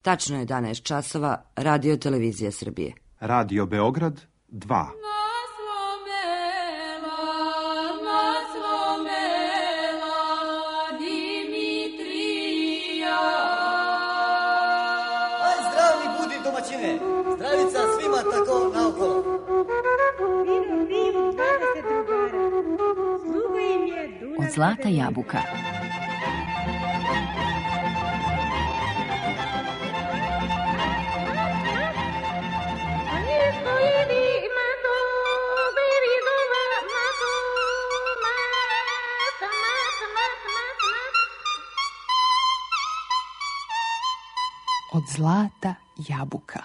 Tačno je 11 časova, Radio Televizija Srbije. Radio Beograd 2. Zdravica svima tako naokolo. Od zlata jabuka. Od zlata jabuka.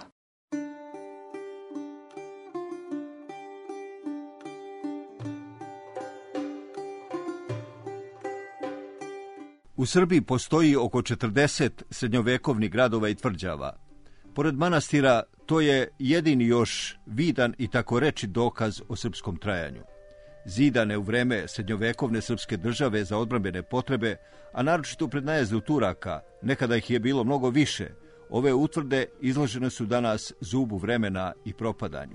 U Srbiji postoji oko 40 srednjovekovnih gradova i tvrđava. Pored manastira, to je jedini još vidan i tako reći dokaz o srpskom trajanju. Zidane u vreme srednjovekovne srpske države za odbrambene potrebe, a naročito pred najezdu Turaka, nekada ih je bilo mnogo više, ove utvrde izložene su danas zubu vremena i propadanju.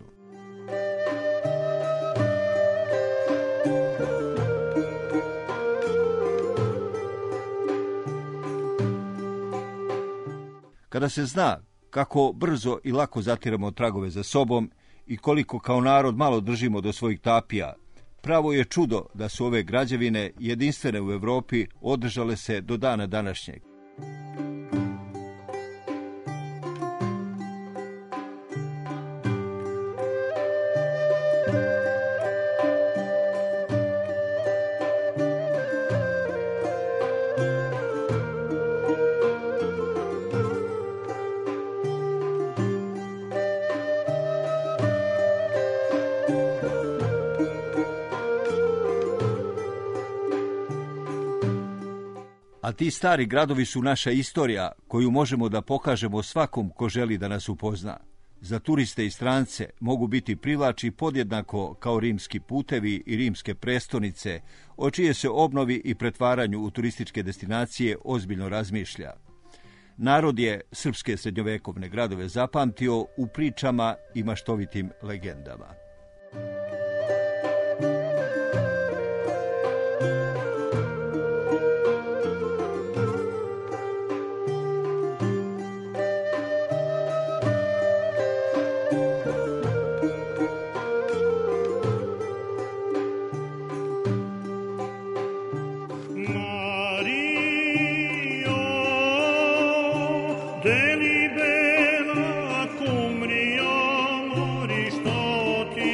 Kada se zna kako brzo i lako zatiramo tragove za sobom i koliko kao narod malo držimo do svojih tapija, pravo je čudo da su ove građevine jedinstvene u Evropi održale se do dana današnjeg. A ti stari gradovi su naša istorija koju možemo da pokažemo svakom ko želi da nas upozna. Za turiste i strance mogu biti privlači podjednako kao rimski putevi i rimske prestonice, o čije se obnovi i pretvaranju u turističke destinacije ozbiljno razmišlja. Narod je srpske srednjovekovne gradove zapamtio u pričama i maštovitim legendama. Delibera cum riamori stoti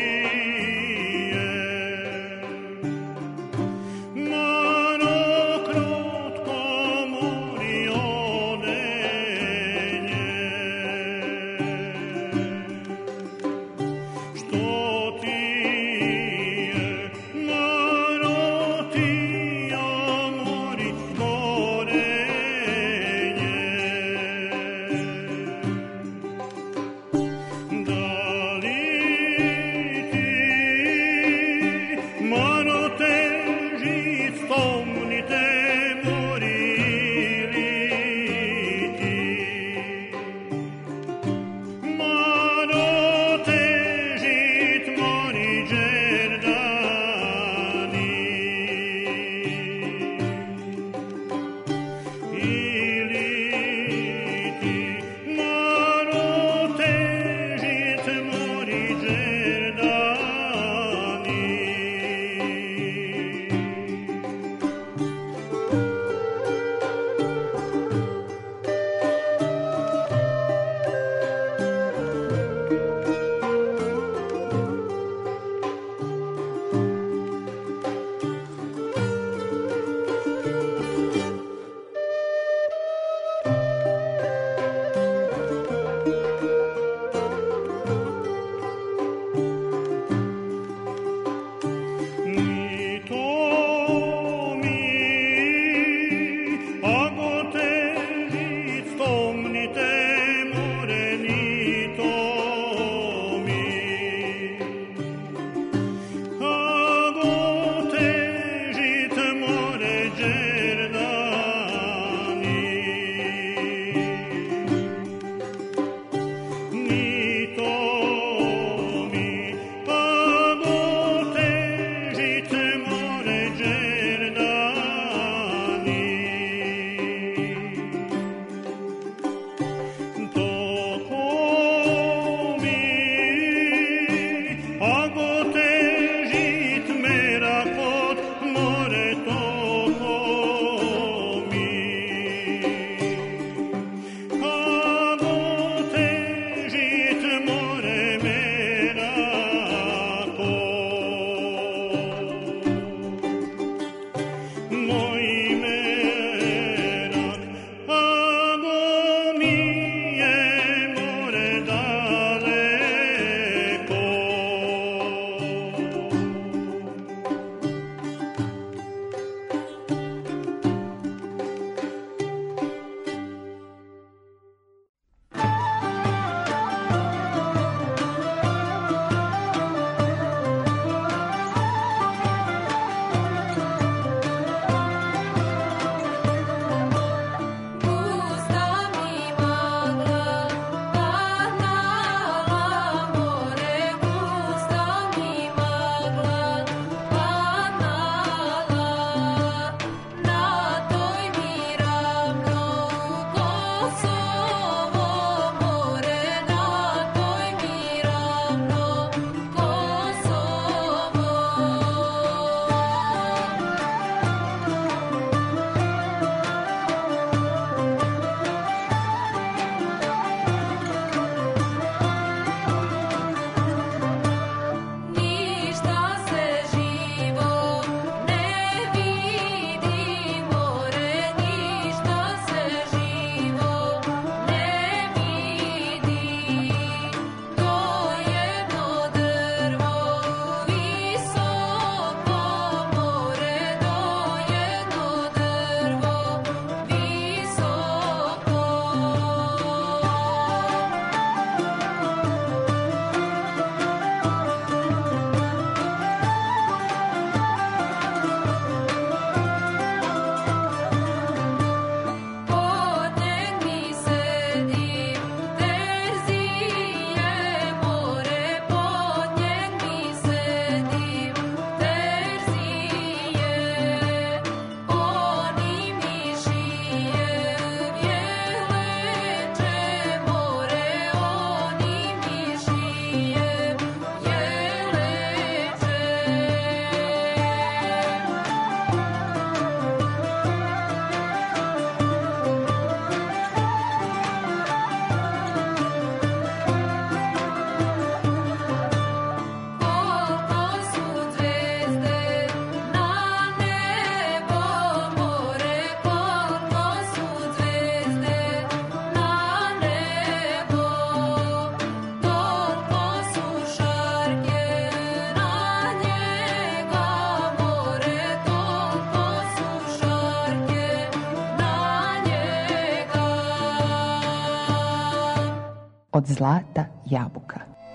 Od zlata jabuka.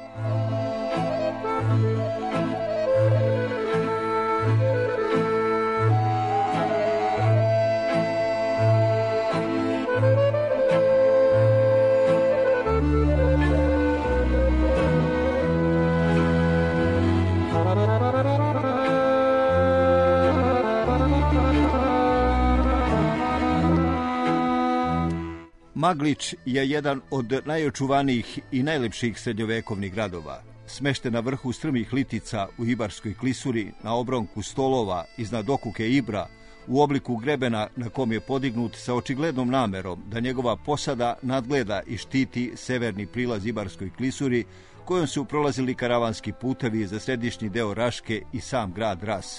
Maglič je jedan od najočuvanijih i najlepših srednjovekovnih gradova. Smešten na vrhu strmih litica u Ibarskoj klisuri, na obronku stolova iznad okuke Ibra, u obliku grebena na kom je podignut sa očiglednom namerom da njegova posada nadgleda i štiti severni prilaz Ibarskoj klisuri, kojom su prolazili karavanski putevi za središnji deo Raške i sam grad Ras.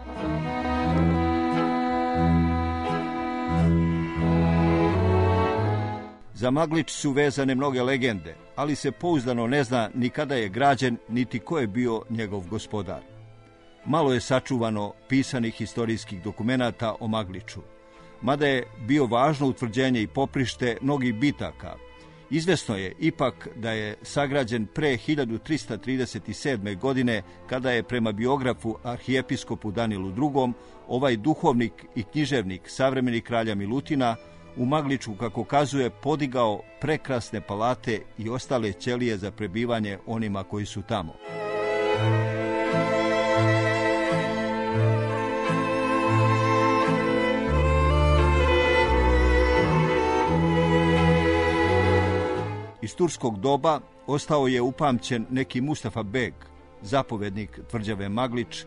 Za Maglič su vezane mnoge legende, ali se pouzdano ne zna ni kada je građen, niti ko je bio njegov gospodar. Malo je sačuvano pisanih historijskih dokumenata o Magliču. Mada je bio važno utvrđenje i poprište mnogih bitaka, izvesno je ipak da je sagrađen pre 1337. godine, kada je prema biografu arhijepiskopu Danilu II. Ovaj duhovnik i književnik, savremeni kralja Milutina, u Magliču, kako kazuje, podigao prekrasne palate i ostale ćelije za prebivanje onima koji su tamo. Iz turskog doba ostao je upamćen neki Mustafa Beg, zapovednik tvrđave Maglič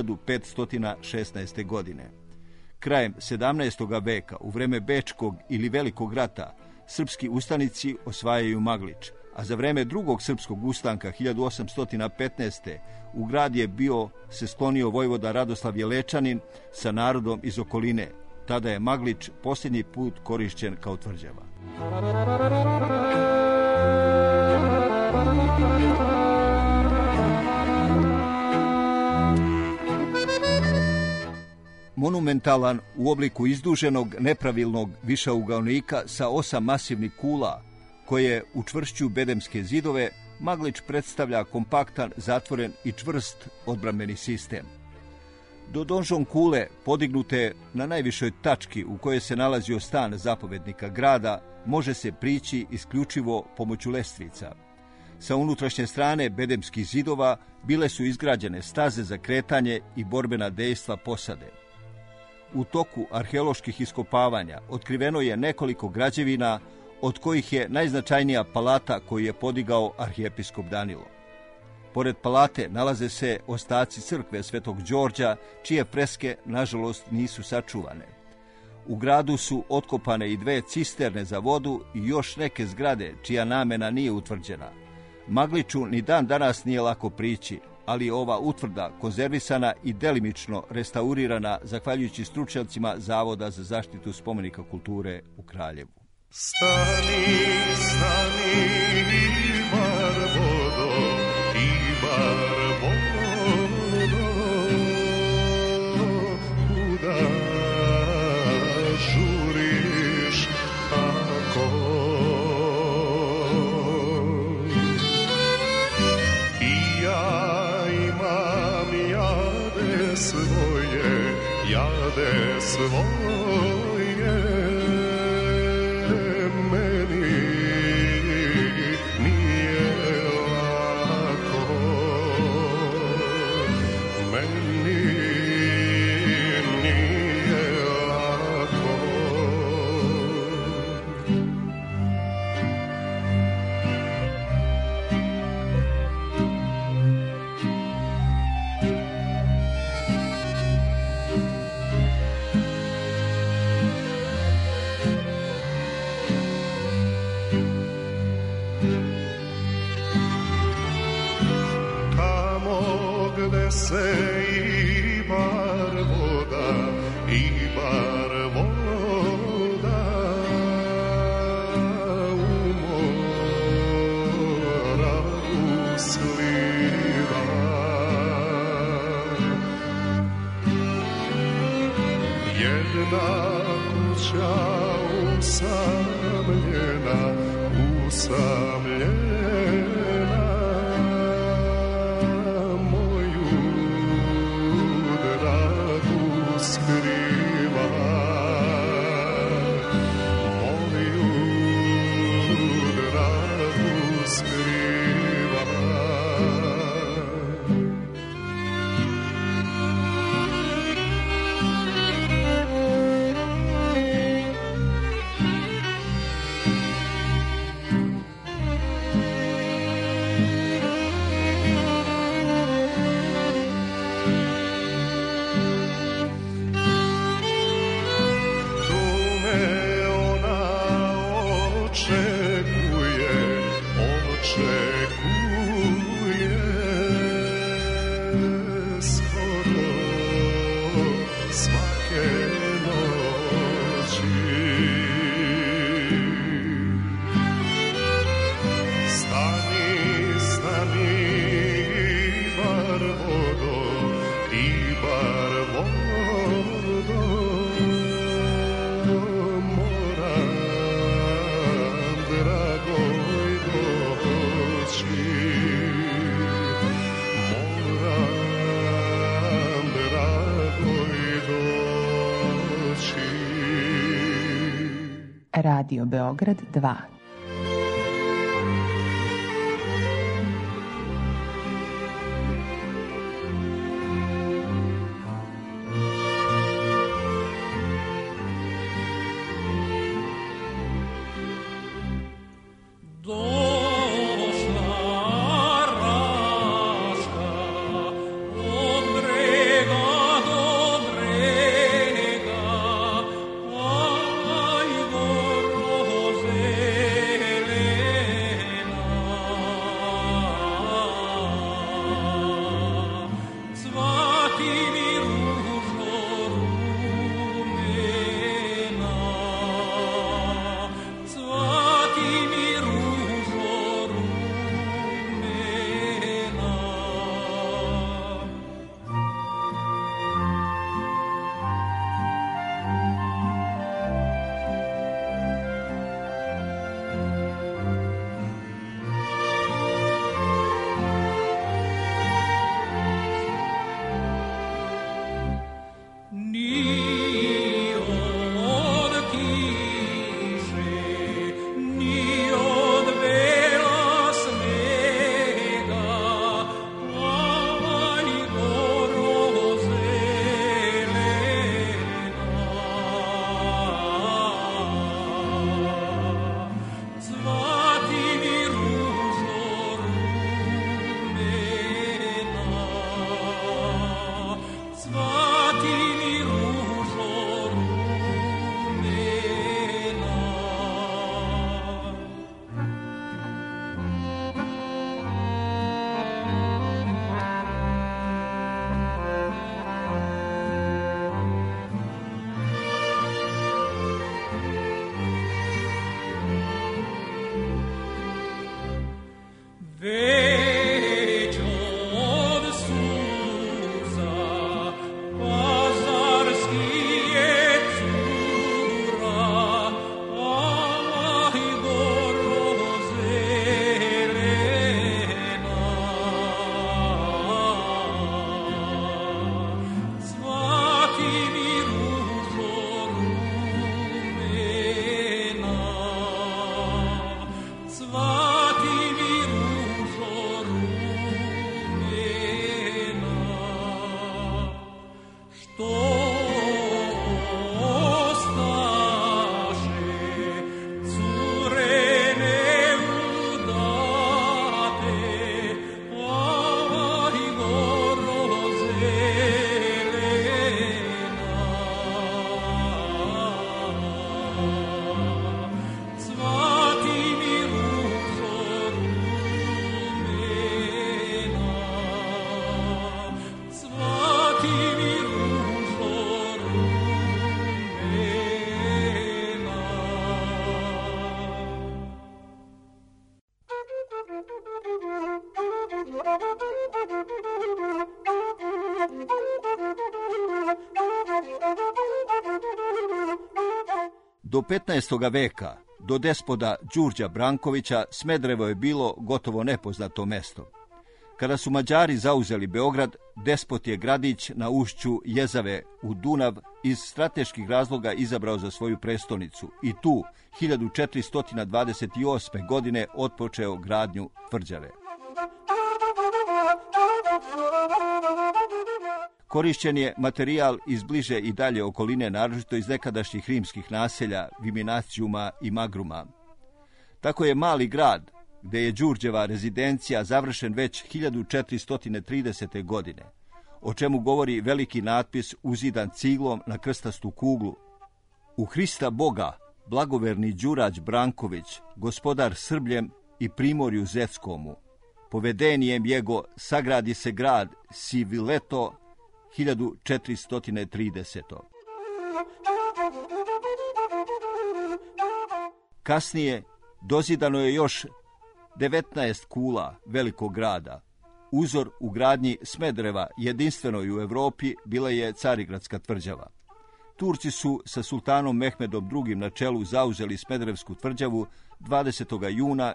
1516. godine. Krajem 17. veka, u vreme Bečkog ili Velikog rata, srpski ustanici osvajaju Maglič, a za vreme drugog srpskog ustanka 1815. u grad je se sklonio vojvoda Radoslav Jelečanin sa narodom iz okoline. Tada je Maglič posljednji put korišćen kao tvrđava. Monumentalan, u obliku izduženog, nepravilnog višeuglavnika sa 8 masivnih kula, koje učvršćuju bedemske zidove, Maglič predstavlja kompaktan, zatvoren i čvrst odbrambeni sistem. Do donžon kule, podignute na najvišoj tački u kojoj se nalazio stan zapovednika grada, može se prići isključivo pomoću lestvica. Sa unutrašnje strane bedemskih zidova bile su izgrađene staze za kretanje i borbena dejstva posade. U toku arheoloških iskopavanja otkriveno je nekoliko građevina, od kojih je najznačajnija palata koju je podigao arhijepiskop Danilo. Pored palate nalaze se ostaci crkve Svetog Đorđa, čije freske, nažalost, nisu sačuvane. U gradu su otkopane i 2 cisterne za vodu i još neke zgrade čija namena nije utvrđena. Magliču ni dan danas nije lako prići, ali je ova utvrda konzervisana i delimično restaurirana zahvaljujući stručnjacima Zavoda za zaštitu spomenika kulture u Kraljevu. Stani, stani, Ibar vodo, Ibar vodo, kuda žuriš tako? I ja imam jade svoje, se Ibar voda, u mora usliva. Jedna kuća usamljena, očekuje skoro svake noći. Stani, stani, bar vodo, i bar vodo, moram, dragoj, doći. Moram, dragoj, doći. Radio Beograd 2. Do 15. veka, do despoda Đurđa Brankovića, Smederevo je bilo gotovo nepoznato mesto. Kada su Mađari zauzeli Beograd, despot je gradić na ušću Jezave u Dunav iz strateških razloga izabrao za svoju prestonicu i tu 1428. godine otpočeo gradnju tvrđave. Korišćen je materijal iz bliže i dalje okoline, naročito iz nekadašnjih rimskih naselja Viminacijuma i Magruma. Tako je mali grad, gde je Đurđeva rezidencija, završen već 1430. godine, o čemu govori veliki natpis uzidan ciglom na krstastu kuglu. U Hrista Boga, blagoverni Đurađ Branković, gospodar Srbljem, i primorju Zetskomu. Povedenijem jego sagradi se grad Sivileto 1430. Kasnije dozidano je još 19 kula velikog grada. Uzor u gradnji Smedereva, jedinstvenoj u Europi, bila je Carigradska tvrđava. Turci su sa sultanom Mehmedom II na čelu zauzeli Smederevsku tvrđavu 20. juna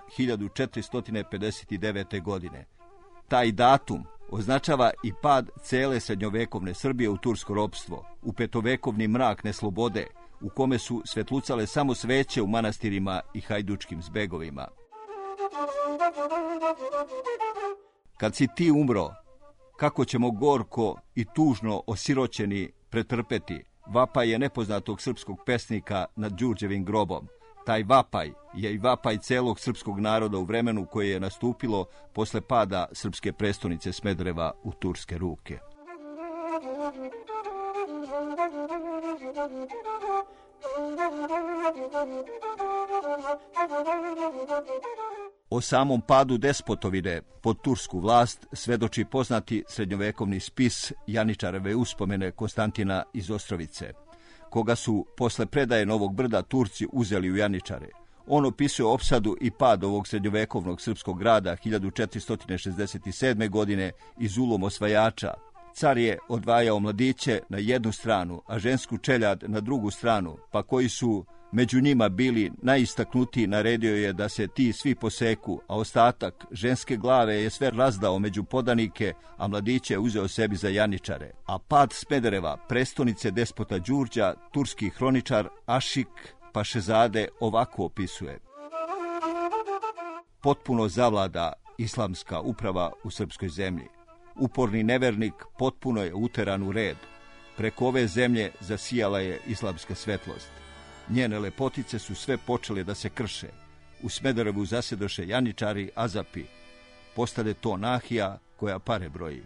1459. godine. Taj datum označava i pad cele srednjovekovne Srbije u tursko ropstvo, u petovekovni mrak neslobode, u kome su svetlucale samo sveće u manastirima i hajdučkim zbegovima. Kad si ti umro, kako ćemo gorko i tužno osiroćeni pretrpeti vapaj je nepoznatog srpskog pesnika nad Đurđevim grobom. Taj vapaj je i vapaj celog srpskog naroda u vremenu koje je nastupilo posle pada srpske prestonice Smedereva u turske ruke. O samom padu Despotovine pod tursku vlast svedoči poznati srednjovekovni spis Janičareve uspomene Konstantina iz Ostrovice, koga su posle predaje Novog Brda Turci uzeli u Janičare. On opisuje opsadu i pad ovog srednjovekovnog srpskog grada 1467. godine iz ulom osvajača. Car je odvajao mladiće na jednu stranu, a žensku čeljad na drugu stranu, pa koji su među njima bili najistaknutiji naredio je da se ti svi poseku, a ostatak ženske glave je sve razdao među podanike, a mladiće uzeo sebi za Janičare. A pad Smedereva, prestonice despota Đurđa, turski hroničar Ašik Pašezade ovako opisuje. Potpuno zavlada islamska uprava u srpskoj zemlji. Uporni nevernik potpuno je uteran u red. Preko ove zemlje zasijala je islamska svetlost. Njene lepotice su sve počele da se krše. U Smederevu zasedoše Janičari, Azapi. Postade to nahija koja pare broji.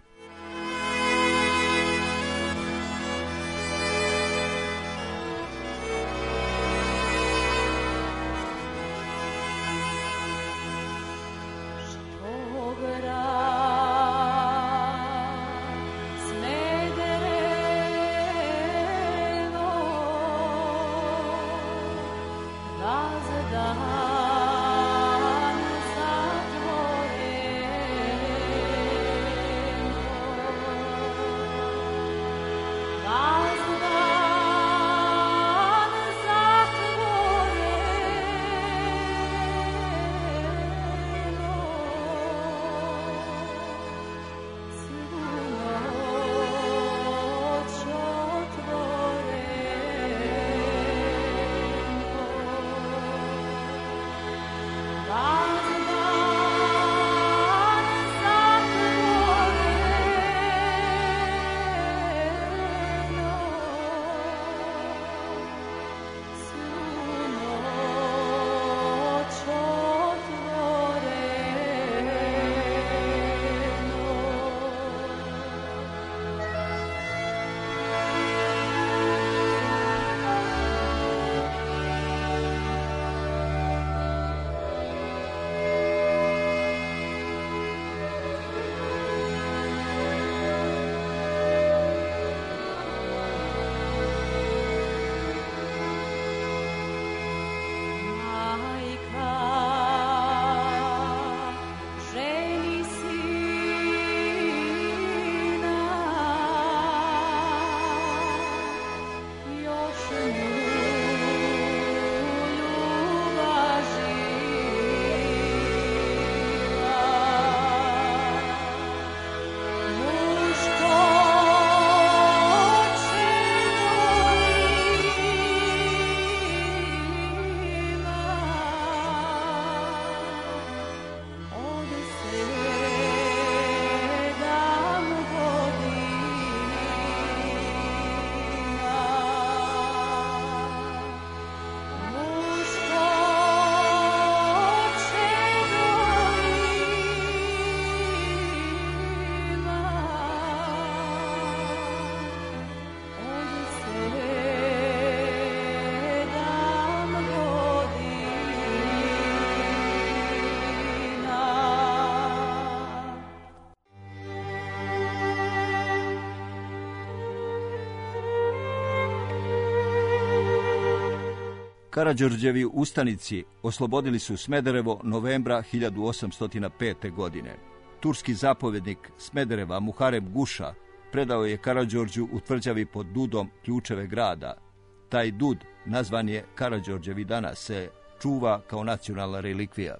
Karađorđevi ustanici oslobodili su Smederevo novembra 1805. godine. Turski zapovjednik Smedereva Muharem Guša predao je Karađorđu u tvrđavi pod Dudom ključeve grada. Taj Dud, nazvan je Karađorđev i danas, se čuva kao nacionalna relikvija.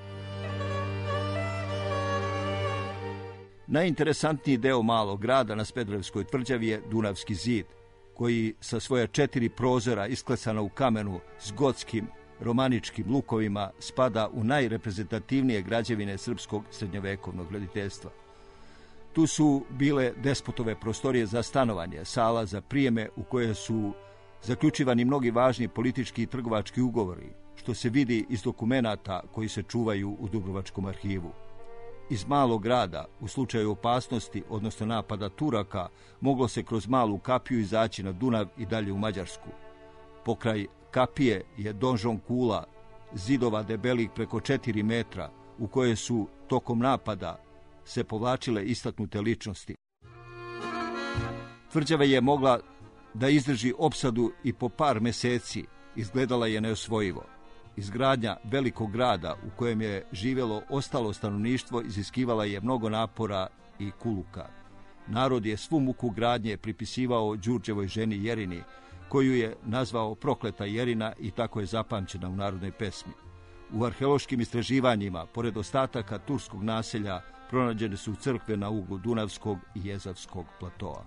Najinteresantniji deo malog grada na Smederevskoj tvrđavi je Dunavski zid, koji sa svoja 4 prozora isklesana u kamenu s gotskim romaničkim lukovima spada u najreprezentativnije građevine srpskog srednjovekovnog graditeljstva. Tu su bile despotove prostorije za stanovanje, sala za prijeme u koje su zaključivani mnogi važni politički i trgovački ugovori, što se vidi iz dokumenata koji se čuvaju u Dubrovačkom arhivu. Iz malog grada, u slučaju opasnosti, odnosno napada Turaka, moglo se kroz malu kapiju izaći na Dunav i dalje u Mađarsku. Pokraj kapije je donžon kula, zidova debelih preko 4 metra, u koje su tokom napada se povlačile istaknute ličnosti. Tvrđava je mogla da izdrži opsadu i po par meseci, izgledala je neosvojivo. Izgradnja velikog grada u kojem je živjelo ostalo stanovništvo iziskivala je mnogo napora i kuluka. Narod je svu muku gradnje pripisivao Đurđevoj ženi Jerini, koju je nazvao prokleta Jerina i tako je zapamćena u narodnoj pesmi. U arheološkim istraživanjima, pored ostataka turskog naselja, pronađene su crkve na uglu Dunavskog i Jezavskog platoa.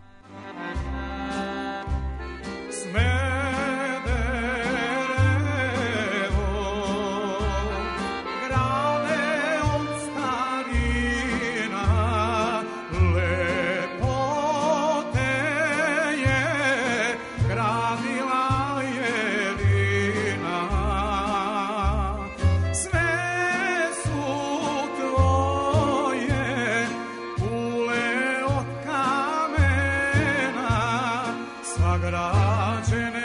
Sagrađene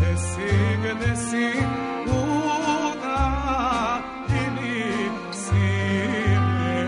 gde si udalini sine.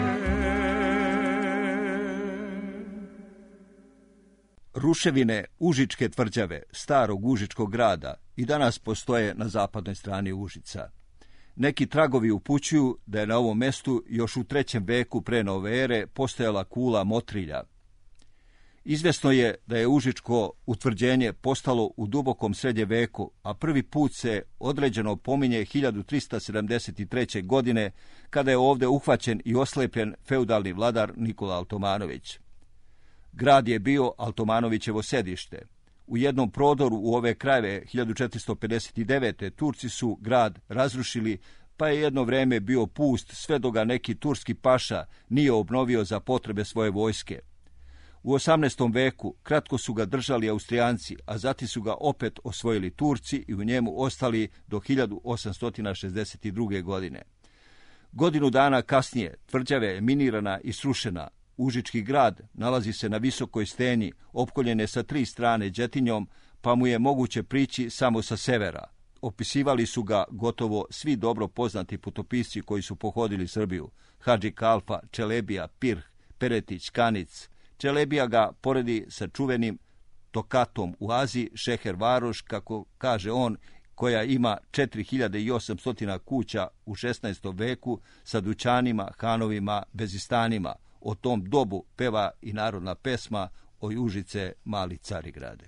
Ruševine Užičke tvrđave, starog Užičkog grada, i danas postoje na zapadnoj strani Užica. Neki tragovi upućuju da je na ovom mestu još u 3. veku pre nove ere postojala kula Motrilja. Izvjesno je da je Užičko utvrđenje postalo u dubokom srednjem veku, a prvi put se određeno pominje 1373. godine, kada je ovdje uhvaćen i oslepljen feudalni vladar Nikola Altomanović. Grad je bio Altomanovićevo sedište. U jednom prodoru u ove krajeve 1459. Turci su grad razrušili, pa je jedno vreme bio pust sve dok ga neki turski paša nije obnovio za potrebe svoje vojske. U 18. veku kratko su ga držali Austrijanci, a zatim su ga opet osvojili Turci i u njemu ostali do 1862. godine. Godinu dana kasnije tvrđava je minirana i srušena. Užički grad nalazi se na visokoj steni, opkoljen je sa 3 strane đetinjom, pa mu je moguće prići samo sa severa. Opisivali su ga gotovo svi dobro poznati putopisci koji su pohodili Srbiju: Hadži Kalfa, Čelebija, Pirh, Peretić, Kanic. Čelebija ga poredi sa čuvenim Tokatom u Aziji, Šeher Varoš, kako kaže on, koja ima 4800 kuća u 16. veku sa dućanima, hanovima, bezistanima. O tom dobu peva i narodna pesma o Užice, mali Carigrade.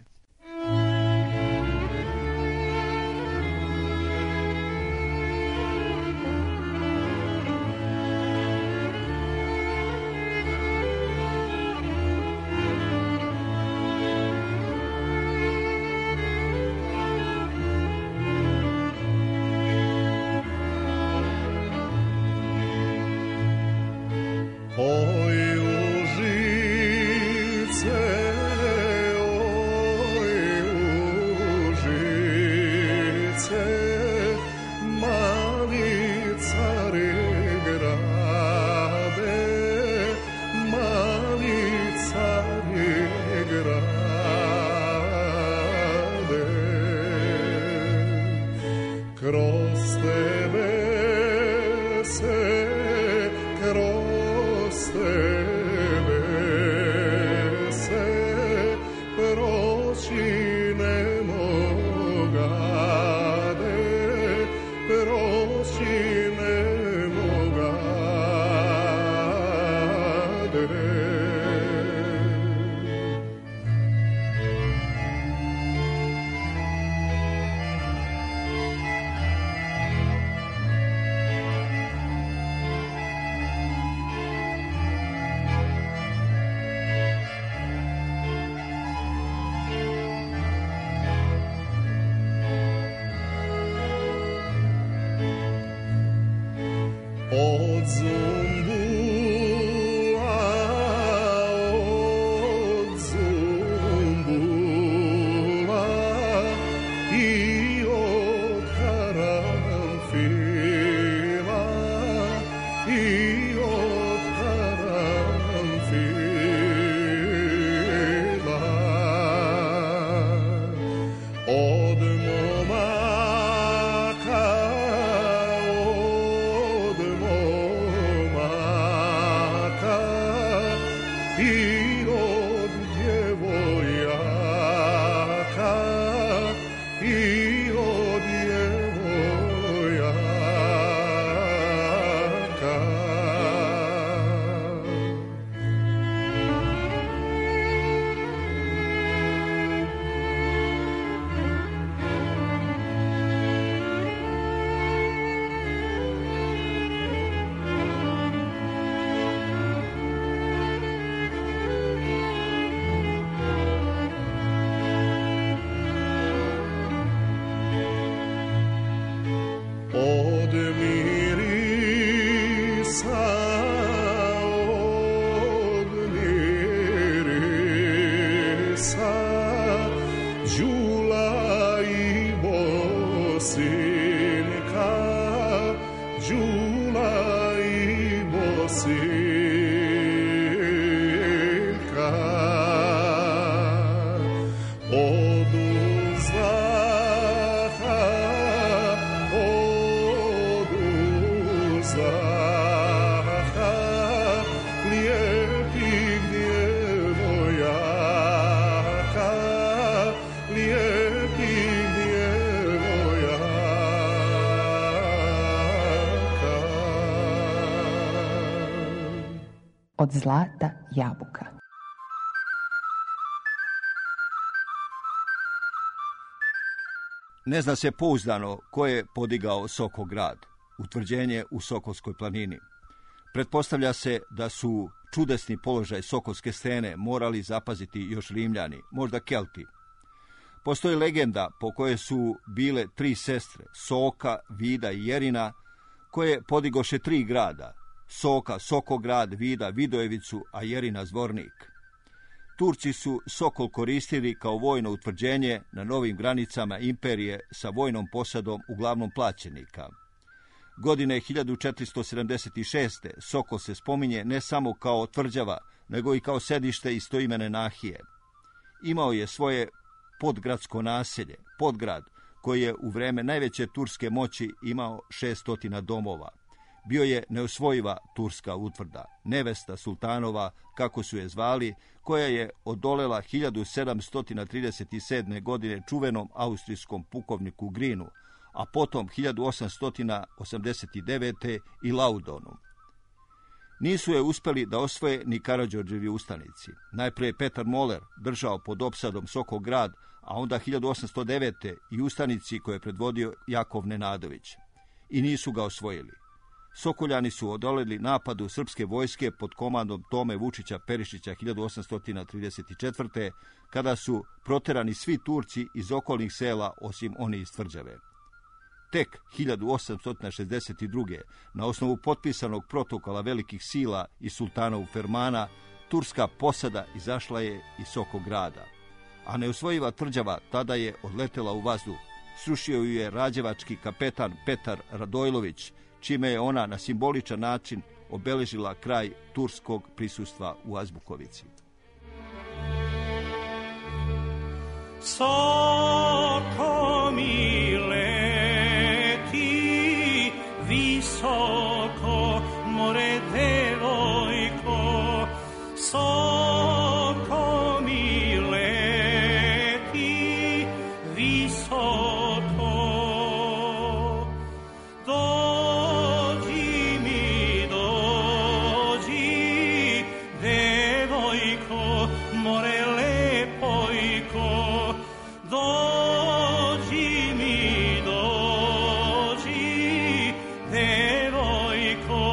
Oj Užice, mali Carigrade, mali Carigrade. Kroz tebe se, kroz tebe se proći ne mogade, proći ne mogade. Od Zumbula, od Zumbula i od Karanfila, i od Karanfila. Od momaka, od momaka i od djevojaka, i od djevojaka. Od mirisa, od mirisa, đula i bosinka, đula i bosinka. Od uzla od zlata jabuka. Ne zna se pouzdano ko je podigao Sokograd, utvrđenje u Sokolskoj planini. Pretpostavlja se da su čudesni položaj Sokolske stene morali zapaziti još Rimljani, možda Kelti. Postoji legenda po kojoj su bile 3 sestre, Soka, Vida i Jerina, koje podigoše 3 grada, Soka, Sokograd, Vida, Vidojevicu, a Jerina Zvornik. Turci su Sokol koristili kao vojno utvrđenje na novim granicama imperije sa vojnom posadom uglavnom plaćenika. Godine 1476. Sokol se spominje ne samo kao tvrđava, nego i kao sedište istoimene nahije. Imao je svoje podgradsko naselje, Podgrad, koji je u vreme najveće turske moći imao 600 domova. Bio je neosvojiva turska utvrda, nevesta sultanova, kako su je zvali, koja je odolela 1737. godine čuvenom austrijskom pukovniku Grinu, a potom 1889. i Laudonu. Nisu je uspeli da osvoje ni Karađorđevi ustanici. Najprije Petar Moler držao pod opsadom Sokograd, a onda 1809. i ustanici koje je predvodio Jakov Nenadović. I nisu ga osvojili. Sokoljani su odoleli napadu srpske vojske pod komandom Tome Vučića Perišića 1834. kada su proterani svi Turci iz okolnih sela osim oni iz tvrđave. Tek 1862. na osnovu potpisanog protokola velikih sila i sultanov Fermana, turska posada izašla je iz Sokograda, a neosvojiva tvrđava tada je odletela u vazduh. Srušio ju je rađevački kapetan Petar Radojlović, čime je ona na simboličan način obeležila kraj turskog prisustva u Azbukovici. Soko mi leti, visoko more devojko, soko mi leti, visoko. Dođi mi, devojko, more lepojko, dođi mi, devojko.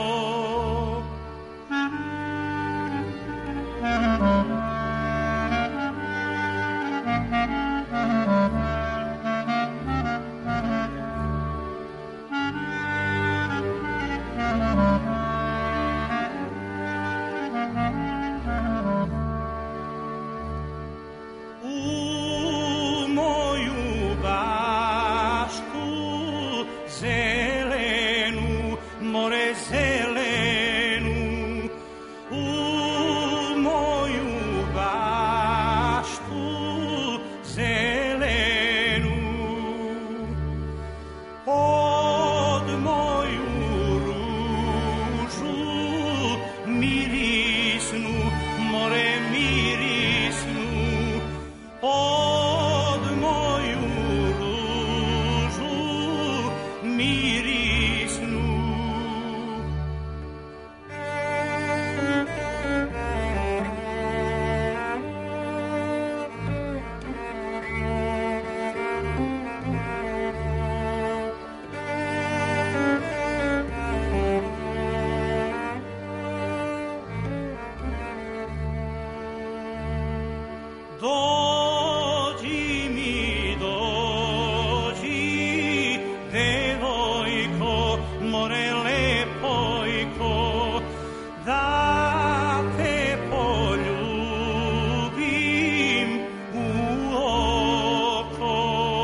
U moju bašku zelenu, more zelenu, u moju bašku zelenu, pod moju ružu mirisnu, more mirisnu, pod moju ružu mirisnu. Dođi mi, devojko, more lepojko, da te poljubim u oko.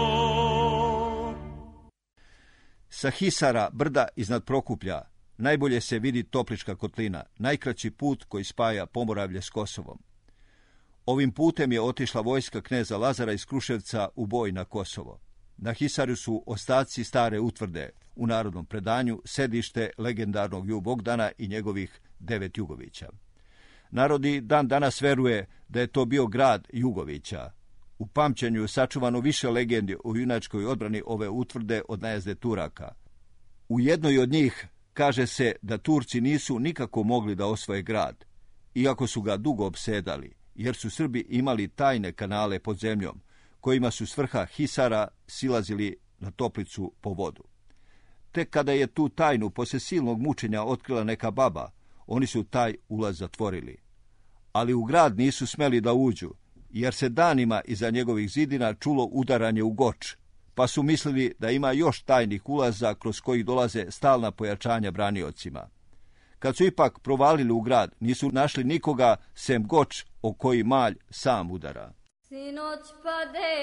Sa Hisara, brda iznad Prokuplja, najbolje se vidi Toplička kotlina, najkraći put koji spaja Pomoravlje s Kosovom. Ovim putem je otišla vojska kneza Lazara iz Kruševca u boj na Kosovo. Na Hisaru su ostaci stare utvrde, u narodnom predanju sedište legendarnog Ju Bogdana i njegovih 9 Jugovića. Narodi dan danas veruje da je to bio grad Jugovića. U pamćenju je sačuvano više legendi o junačkoj odbrani ove utvrde od najezde Turaka. U jednoj od njih Kaže se da Turci nisu nikako mogli da osvoje grad, iako su ga dugo opsedali, jer su Srbi imali tajne kanale pod zemljom, kojima su s vrha Hisara silazili na Toplicu po vodu. Tek kada je tu tajnu posle silnog mučenja otkrila neka baba, oni su taj ulaz zatvorili. Ali u grad nisu smeli da uđu, jer se danima iza njegovih zidina čulo udaranje u Goč, pa su mislili da ima još tajnih ulaza kroz kojih dolaze stalna pojačanja braniocima. Kad su ipak provalili u grad, nisu našli nikoga sem Goč o koji malj sam udara. Sinoć pade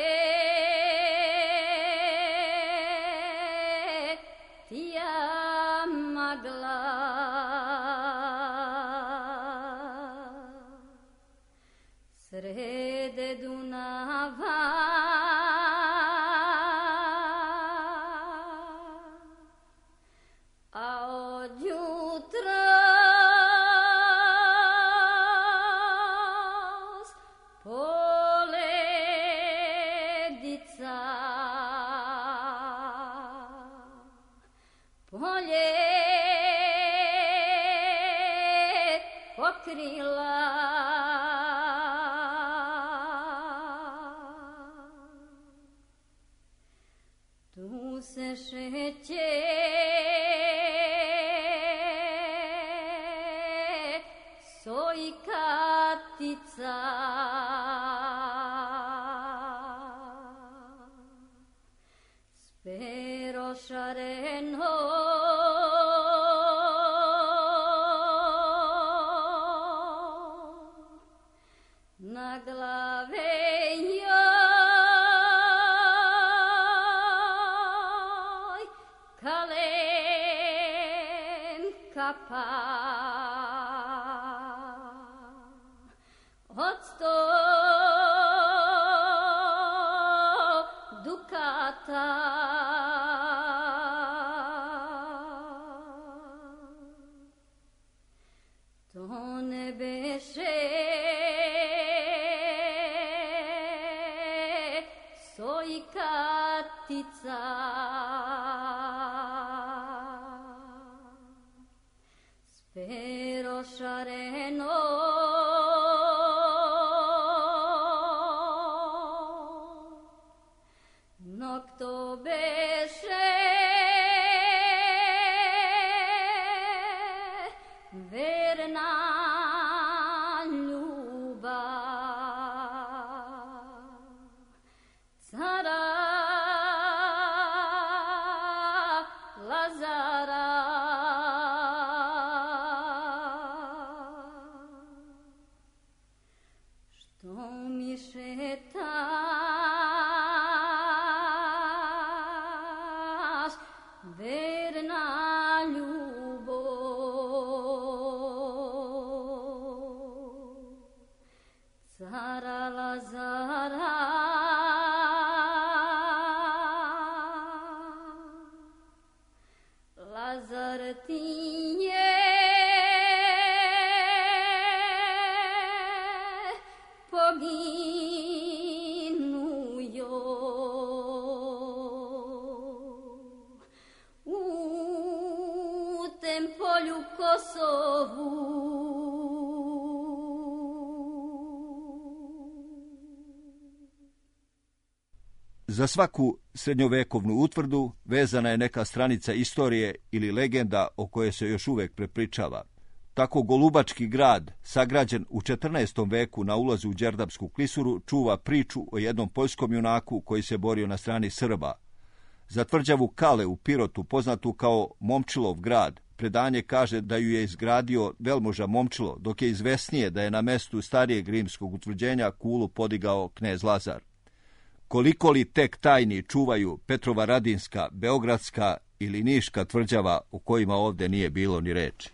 tija magla, srede Dunava, a od jutra polje pokrila, tu se šeće soj katica, spero šareno na glave joj kalen kapa od 100 dukata. To ne beše soj katica, spero šareno nok to beše verna ljubav cara Lazara, što mi šetaš verna ljubav cara Lazara, Lazar ti je poginuo u tem polju Kosovu. Za svaku srednjovekovnu utvrdu vezana je neka stranica istorije ili legenda o kojoj se još uvek prepričava. Tako Golubački grad, sagrađen u 14. veku na ulazu u Đerdapsku klisuru, čuva priču o jednom poljskom junaku koji se borio na strani Srba. Za tvrđavu Kale u Pirotu, poznatu kao Momčilov grad, predanje kaže da ju je izgradio velmoža Momčilo, dok je izvesnije da je na mestu starijeg rimskog utvrđenja kulu podigao knez Lazar. Koliko li tek tajni čuvaju Petrova Radinska, Beogradska ili Niška tvrđava o kojima ovde nije bilo ni reči.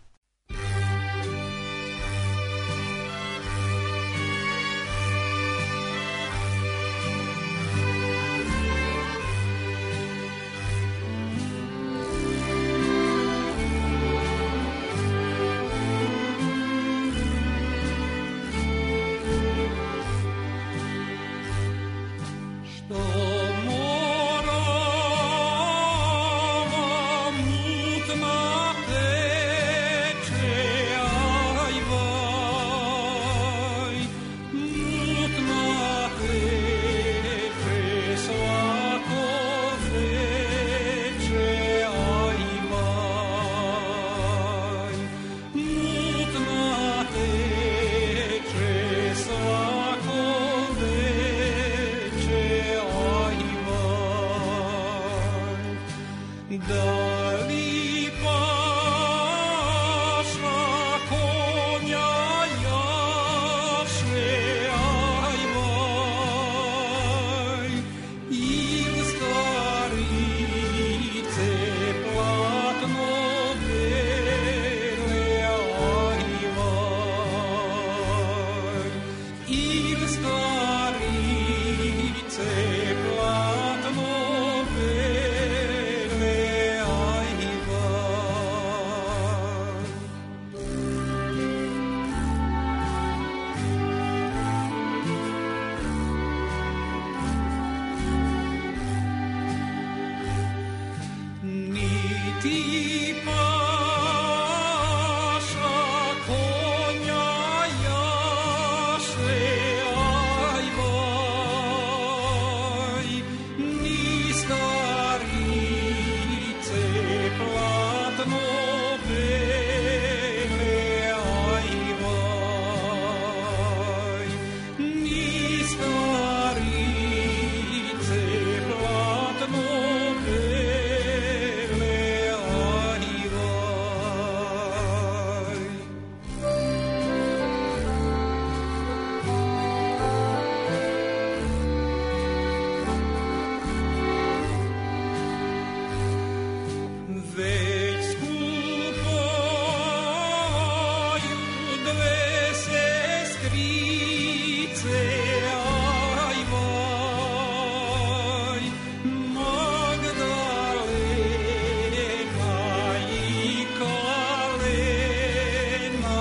Mutna te Da li paša konja jaše, ajvaj, il starice platno bele, ajvaj, il starice platno bele, niti paša konja jaše, ajvaj, ni starice platno bele, ajvaj, ni starice platno bele, ajvaj. Već skupaju dve sestrice, ajvaj, Magdalena i Kalena,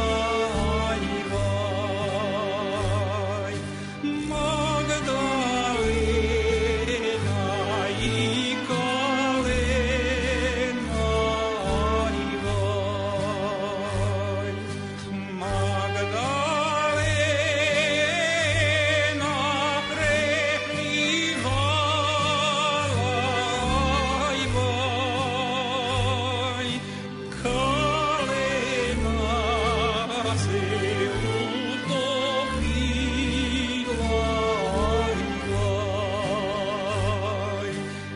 ajvaj, Magdalena i Kalena, ajvaj, Magdalena preplivala, ajvaj, Kalena se utopila, ajvaj,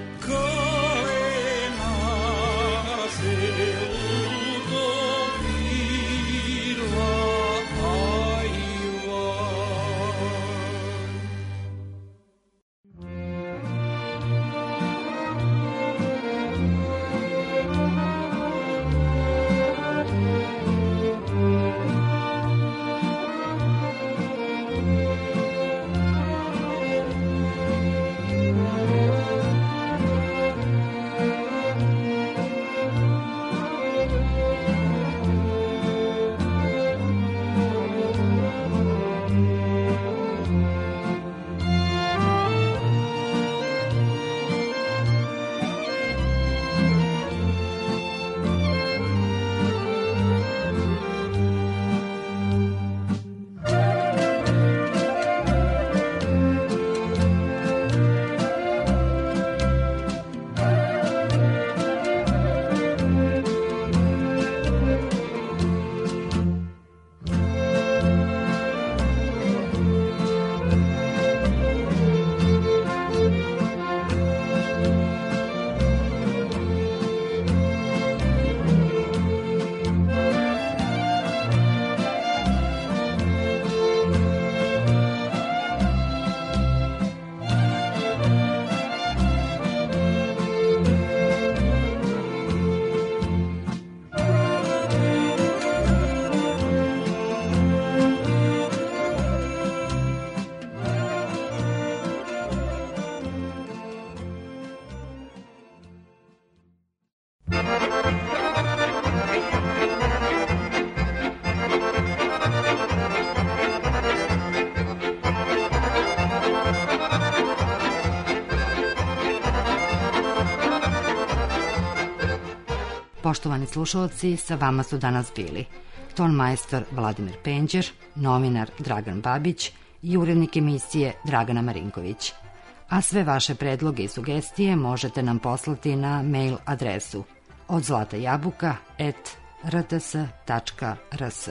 Kalena se utopila, ajvaj. Poštovani slušalci, sa vama su danas bili ton majstor Vladimir Penđer, novinar Dragan Babić i urednik emisije Dragana Marinković. A sve vaše predloge i sugestije možete nam poslati na mail adresu odzlatajabuka@rts.rs.